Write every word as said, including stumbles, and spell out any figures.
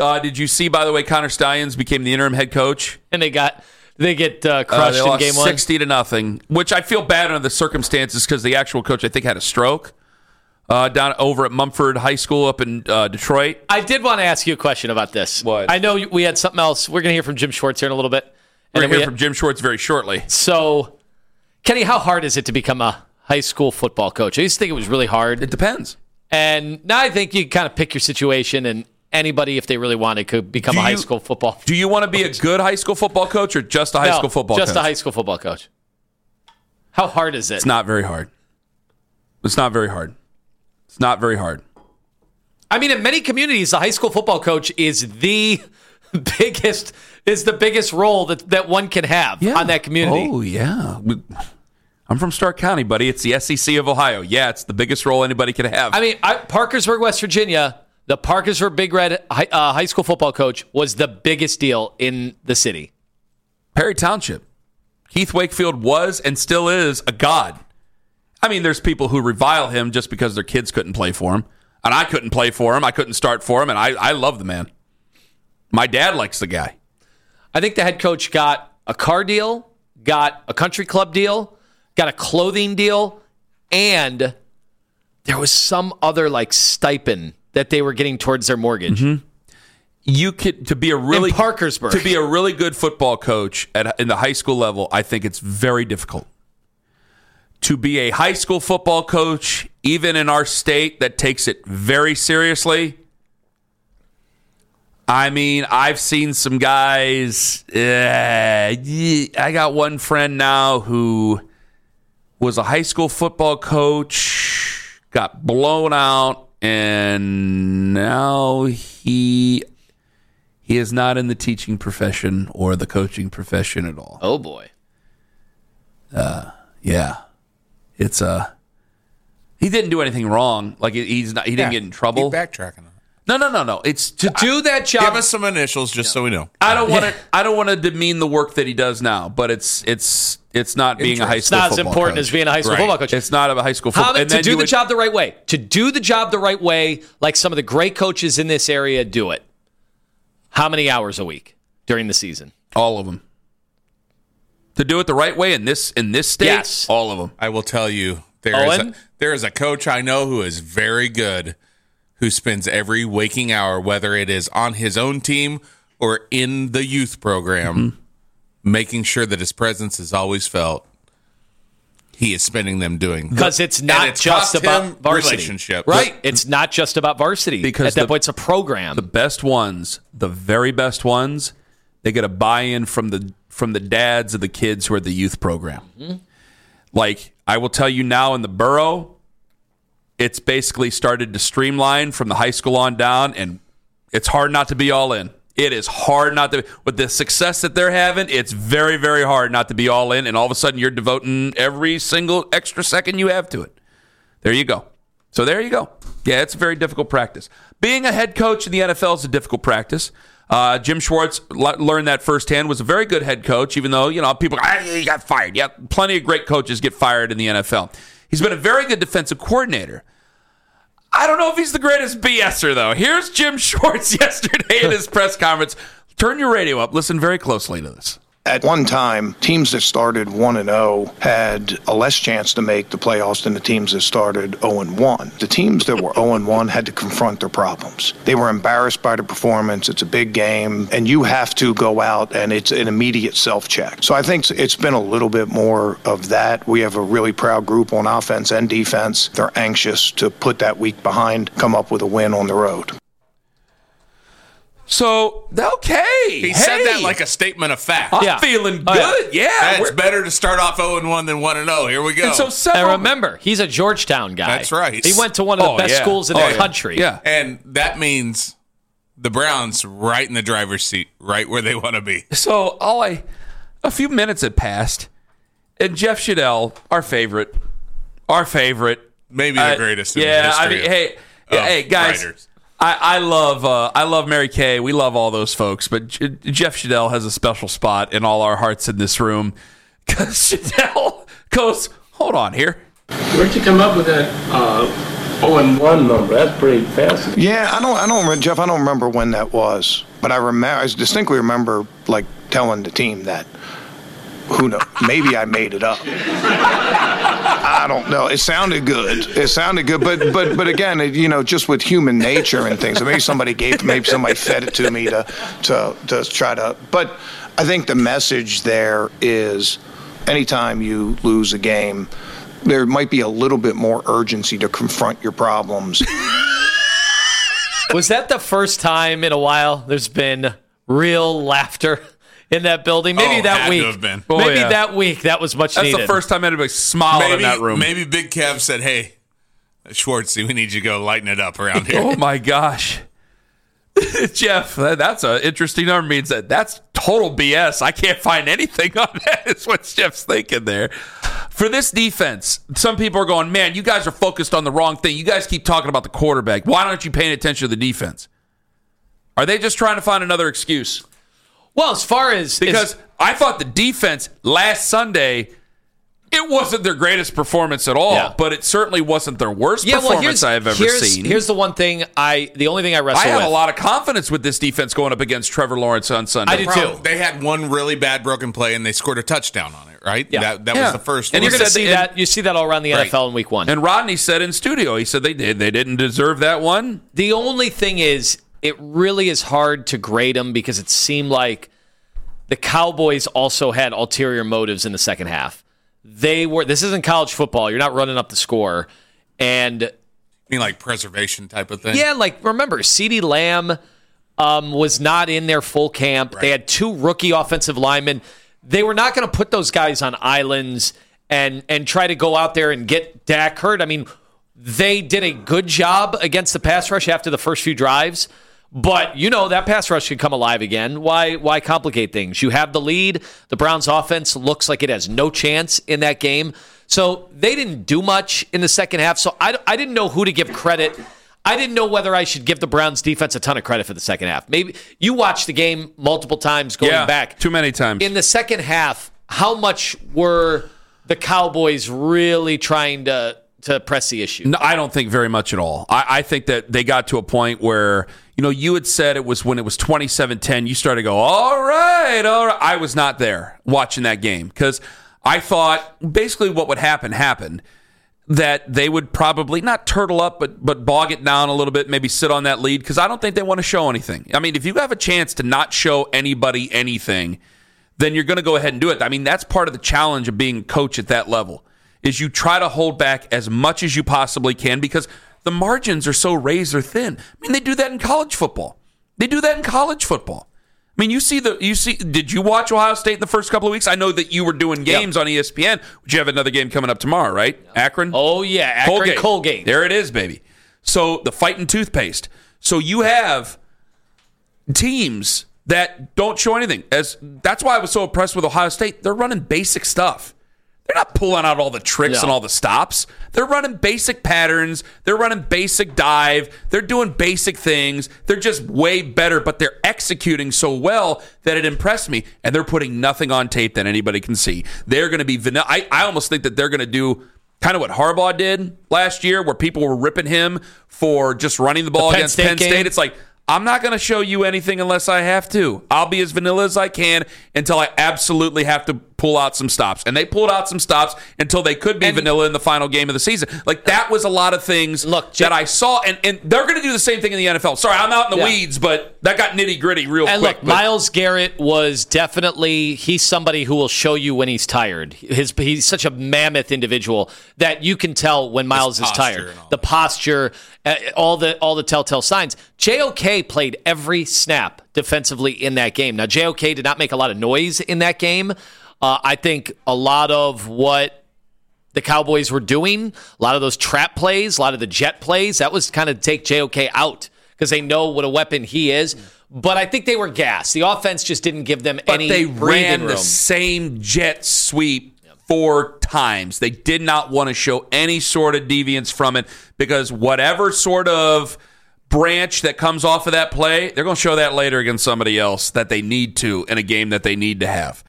Uh, did you see, by the way, Connor Stallions became the interim head coach? And they got they get uh, crushed uh, they in game one? sixty to nothing, which I feel bad under the circumstances because the actual coach, I think, had a stroke uh, down over at Mumford High School up in uh, Detroit. I did want to ask you a question about this. What? I know we had something else. We're going to hear from Jim Schwartz here in a little bit. We're And going to hear we from Jim Schwartz very shortly. So, Kenny, how hard is it to become a high school football coach? I used to think it was really hard. It depends. And now I think you kind of pick your situation, and anybody, if they really wanted, could become Do a high you- school football Do you want to be a good high school football coach or just a high No, school football just coach? a high school football coach. How hard is it? It's not very hard. It's not very hard. It's not very hard. I mean, in many communities, the high school football coach is the biggest is the biggest role that, that one can have on that community. Oh, yeah. We- I'm from Stark County, buddy. It's the S E C of Ohio. Yeah, it's the biggest role anybody could have. I mean, I, Parkersburg, West Virginia, the Parkersburg Big Red high, uh, high school football coach was the biggest deal in the city. Perry Township. Keith Wakefield was and still is a god. I mean, there's people who revile him just because their kids couldn't play for him. And I couldn't play for him. I couldn't start for him. And I, I love the man. My dad likes the guy. I think the head coach got a car deal, got a country club deal, got a clothing deal, and there was some other like stipend that they were getting towards their mortgage. Mm-hmm. You could to be a really in Parkersburg. to be a really good football coach at in the high school level. I think it's very difficult. To be a high school football coach, even in our state that takes it very seriously. I mean, I've seen some guys. Uh, I got one friend now who was a high school football coach, got blown out, and now he he is not in the teaching profession or the coaching profession at all. Oh boy. Uh, yeah, it's a. Uh, he didn't do anything wrong. Like he's not. He didn't Yeah, get in trouble. Keep backtracking. No, no, no, no. It's To do that job. Give us some initials just so we know. I don't want to. I don't want to demean the work that he does now, but it's it's it's not being a high It's school. not as football important coach. as being a high school Right. football coach. It's not a high school How football. to do you the would- job the right way. To do the job the right way, like some of the great coaches in this area do it. How many hours a week during the season? All of them. To do it the right way in this in this state, Yes. all of them. I will tell you, there is Owen? a, there is a coach I know who is very good, who spends every waking hour, whether it is on his own team or in the youth program, Mm-hmm. making sure that his presence is always felt. He is spending them doing Because it's And not it's just cost about him varsity. relationships. Right. It's not just about varsity. Because At that the- point, it's a program. The best ones, the very best ones, they get a buy-in from the from the dads of the kids who are at the youth program. Mm-hmm. Like I will tell you now, in the borough, it's basically started to streamline from the high school on down, and it's hard not to be all in. It is hard not to, with the success that they're having, it's very, very hard not to be all in, and all of a sudden you're devoting every single extra second you have to it. There you go. So there you go. Yeah, it's a very difficult practice. Being a head coach in the N F L is a difficult practice. Uh, Jim Schwartz le- learned that firsthand, was a very good head coach, even though, you know, people, ah, he got fired. Yeah, plenty of great coaches get fired in the N F L. He's been a very good defensive coordinator. I don't know if he's the greatest BSer, though. Here's Jim Schwartz yesterday in his press conference. Turn your radio up. Listen very closely to this. At one time, teams that started one and oh had a less chance to make the playoffs than the teams that started oh and one. The teams that were oh and one had to confront their problems. They were embarrassed by the performance. It's a big game, and you have to go out, and it's an immediate self-check. So I think it's been a little bit more of that. We have a really proud group on offense and defense. They're anxious to put that week behind, come up with a win on the road. So, okay. He hey, said that like a statement of fact. I'm Yeah. feeling Oh, good. yeah. Yeah. It's we're- better to start off oh and one than one and oh. Here we go. And so And several, remember, he's a Georgetown guy. That's right. He went to one of the Oh, best yeah. schools in Oh, the yeah. country. Yeah. And that means the Browns right in the driver's seat, right where they want to be. So all I, a few minutes had passed, and Jeff Shadell, our favorite, our favorite, Maybe the uh, greatest in yeah, the history I mean, of- hey, of hey, guys, writers. I, I love, uh, I love Mary Kay. We love all those folks, but J- Jeff Shadell has a special spot in all our hearts in this room because Shadell goes, hold on here. Where'd you come up with that uh, oh and one number. That's pretty fascinating. Yeah, I don't, I don't, remember, Jeff. I don't remember when that was, but I remember, I distinctly remember like telling the team that. Who knows? Maybe I made it up. I don't know. It sounded good. It sounded good, but but but again, it, you know, just with human nature and things. Maybe somebody gave, maybe somebody fed it to me to to to try to. But I think the message there is, anytime you lose a game, there might be a little bit more urgency to confront your problems. Was that the first time in a while there's been real laughter in that building? Maybe Oh, that had to week. have been. Oh, Maybe yeah. that week that was much That's needed. the first time anybody smiled maybe, in that room. Maybe Big Kev said, hey, Schwartzy, we need you to go lighten it up around here. Oh my gosh. Jeff, that- that's an interesting number. Means that that's total B S. I can't find anything on that. Is what Jeff's thinking there. For this defense, some people are going, man, you guys are focused on the wrong thing. You guys keep talking about the quarterback. Why aren't you paying attention to the defense? Are they just trying to find another excuse? Well, as far as Because as, I thought the defense last Sunday, it wasn't their greatest performance at all, Yeah. but it certainly wasn't their worst yeah, well, performance here's, I have ever here's, seen. Here's the one thing I, the only thing I wrestle I have with. a lot of confidence with this defense going up against Trevor Lawrence on Sunday. I do Problem, too. They had one really bad broken play, and they scored a touchdown on it, right? Yeah. That, that Yeah. was the first And one. You're going to said see that- that. You see that all around the N F L in week one. And Rodney said in studio, he said they did. They didn't deserve that one. The only thing is, it really is hard to grade them because it seemed like the Cowboys also had ulterior motives in the second half. They were. This isn't college football. You're not running up the score. And I mean, like preservation type of thing. yeah, like remember, CeeDee Lamb um, was not in their full camp. They had two rookie offensive linemen. They were not going to put those guys on islands and and try to go out there and get Dak hurt. I mean, they did a good job against the pass rush after the first few drives. But, you know, that pass rush could come alive again. Why why complicate things? You have the lead. The Browns offense looks like it has no chance in that game. So they didn't do much in the second half. So I, I didn't know who to give credit. I didn't know whether I should give the Browns defense a ton of credit for the second half. Maybe you watched the game multiple times going yeah, back. too many times. In the second half, how much were the Cowboys really trying to, to press the issue? No, I don't think very much at all. I, I think that they got to a point where, you know, you had said it was when it was twenty-seven ten, you started to go, all right, all right. I was not there watching that game because I thought basically what would happen happened, that they would probably not turtle up, but but bog it down a little bit, maybe sit on that lead because I don't think they want to show anything. I mean, if you have a chance to not show anybody anything, then you're going to go ahead and do it. I mean, that's part of the challenge of being a coach at that level is you try to hold back as much as you possibly can because the margins are so razor thin. I mean, they do that in college football. They do that in college football. I mean, you see the you see. Did you watch Ohio State in the first couple of weeks? I know that you were doing games Yep. on E S P N. But you have another game coming up tomorrow, right? Yep. Akron. Oh yeah, Akron Colgate. Colgate. There it is, baby. So the fighting toothpaste. So you have teams that don't show anything. As that's why I was so impressed with Ohio State. They're running basic stuff. They're not pulling out all the tricks No. and all the stops. They're running basic patterns. They're running basic dive. They're doing basic things. They're just way better, but they're executing so well that it impressed me. And they're putting nothing on tape that anybody can see. They're going to be vanilla. I, I almost think that they're going to do kind of what Harbaugh did last year, where people were ripping him for just running the ball The Penn against State Penn game? State. It's like, I'm not going to show you anything unless I have to. I'll be as vanilla as I can until I absolutely have to pull out some stops. And they pulled out some stops until they could be And- vanilla in the final game of the season. Like, that was a lot of things Look, that I saw. And, and they're going to do the same thing in the N F L. Sorry, I'm out in the Yeah. weeds, but that got nitty-gritty real And quick. look, but- Myles Garrett was definitely, he's somebody who will show you when he's tired. His He's such a mammoth individual that you can tell when Myles is posture tired. and all The that. posture, uh, all the all the telltale signs. J O K played every snap defensively in that game. Now, J O K did not make a lot of noise in that game. Uh, I think a lot of what the Cowboys were doing, a lot of those trap plays, a lot of the jet plays, that was kind of to take J O K out because they know what a weapon he is. But I think they were gassed. The offense just didn't give them But any they breathing ran room. the same jet sweep four times. They did not want to show any sort of deviance from it because whatever sort of branch that comes off of that play, they're going to show that later against somebody else that they need to in a game that they need to have.